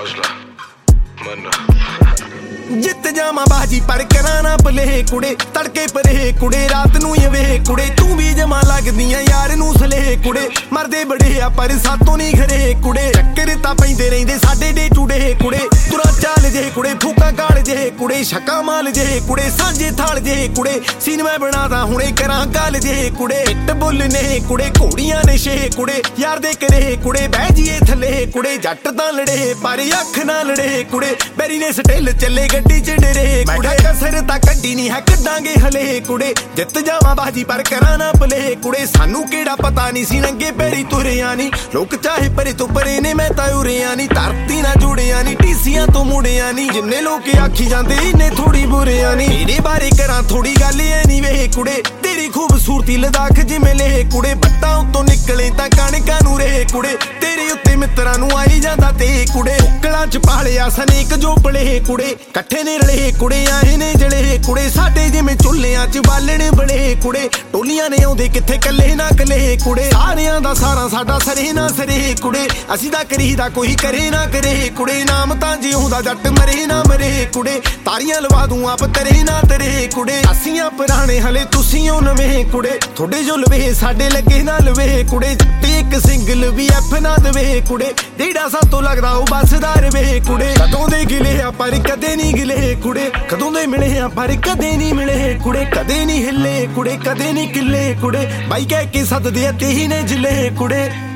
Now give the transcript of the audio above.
हौसला मन जित जामा बाजी पर कराना भले कुड़े तड़के परे कुड़े रात नू वे कुड़े तू भी जमा लगदियां यार नू सले कुड़े मरदे बड़े आ पर सातों नहीं खरे कुड़े चक्कर तां पैंदे रहिंदे साडे डे टूडे कुड़े तुरा चाल जे कुड़े फूका गाल जे कुड़े छक्का माल जे कुड़े सांझे थाल जे कुड़े सीन मैं बनादा हुणे करां गाल जे कुड़े इट बुल ने कुड़े घोड़ियां ने छे कुड़े यार दे करे कुड़े बह जीए थले कुड़े जट तां लड़े पर अख ना लड़े कुड़े बैरी ने स्टिल चले गड्डी च डरे कुड़े कसर तां कड्डी नहीं है कड्डांगे हले कुड़े जित जावां बाजी पर करां ना भले कुड़े सानू केड़ा पता नहीं सी नंगे पैरी तुरिया नी लोक चाहे परे तो परे ने मैं तां उरिया नी धरती ना जुड़िया नी टीसियां तो मुड़िया नी जिन्ने लोग आखी जांदे इन्ने थोड़ी बुरिया नी मेरे बारे करां थोड़ी गल ऐ नी वे कुड़े तेरी खूबसूरती लदाख जिवें ले कुड़े बट्टां उत्तों निकले तां कणकां नूं रे कुड़े तेरे उत्ते मित्रां नूं आई जांदा ते कुड़े उकलां च पालिया सनेक जो पले कुड़े कट्ठे ने रले कुड़े आए ने जले कुड़े साडे जिवें चुल्लियां च बालण बले कुड़े टोलियां ने आउंदे किथे कल्ले ना कले कुड़े सारियां दा सारा साडा सरे ना सरे कुड़े असीं दा करीदा कोई करे ना करे कुड़े नाम तां जिउंदा जट मरे ना मरे कुड़े तारियां लवा दूं आप तरे ना तरे कुड़े असीं पुराने हले तुसीं ओ नवें कुड़े थोड़े जो लवे साडे लगे ना लवे कुड़े जट्टी इक सिंगल भी एफ ना दवे कुड़े जेड़ा सातों लगदा ओ बसदा रवे कुड़े कदों दे गिले आ पर कदे नहीं गिले कुड़े कदों दे मिले आ पर कदे नहीं मिले कुड़े कदे नहीं हिले कुड़े कदे नहीं किले कुड़े बाई कह के सददे ते ही ने जिले कुड़े।